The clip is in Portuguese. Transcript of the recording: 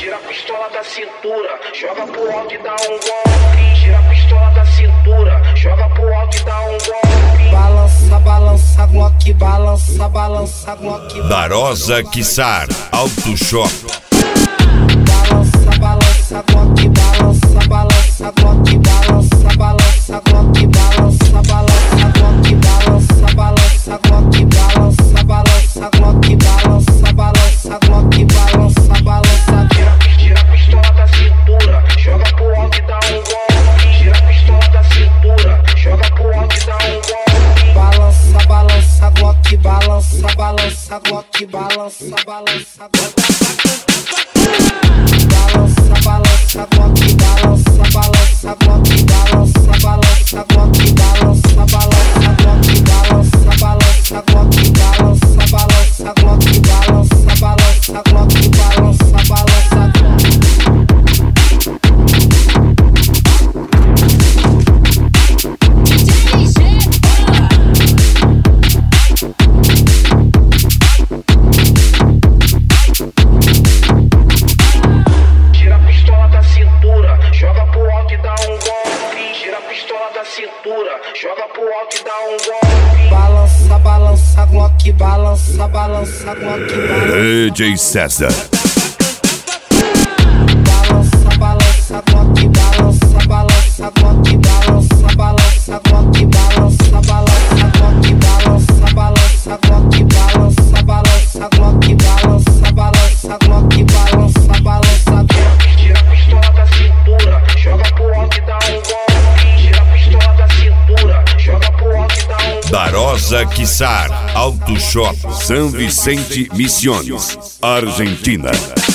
Tira a pistola da cintura, joga pro alto e dá um golpe. Tira a pistola da cintura, joga pro alto e dá um golpe. Balança, balança, Glock, balança, balança, Glock. Darosa Kissar, Auto Shop. Balança, balança, Glock, balança, balança, Glock, balança, balança, Glock, balança, balança, Glock, balança, balança, Glock, balança, balança, Glock, balança, balança, Glock, balança, balança. Tira a pistola da cintura, joga pro alto e dá um golpe. Tira a pistola da cintura, joga pro alto e dá um golpe. Balança, balança, Glock, balança, balança, Glock, balança, balança, balança, balança, Glock, balança, balança, Glock, balança, balança, Glock, balança, balança, Glock, balança, balança, Glock, balança, balança, Glock, balança, balança, Glock, balança, balança. Joga pro alto e dá um golpe. Balança, balança, Glock, balança, balança, Glock, balança. DJ César. Balança, balança, Glock, balança, balança, Glock, balança, balança, Glock, balança, balança, Glock, balança, balança, Glock, balança, balança, Glock, balança, balança, Glock, balança, balança. Tira a pistola da cintura, joga pro alto e dá um golpe. Tira a pistola da cintura, joga pro alto e dá um golpe. Darosa Kissar, Auto Shop, São Vicente, Misiones, Argentina.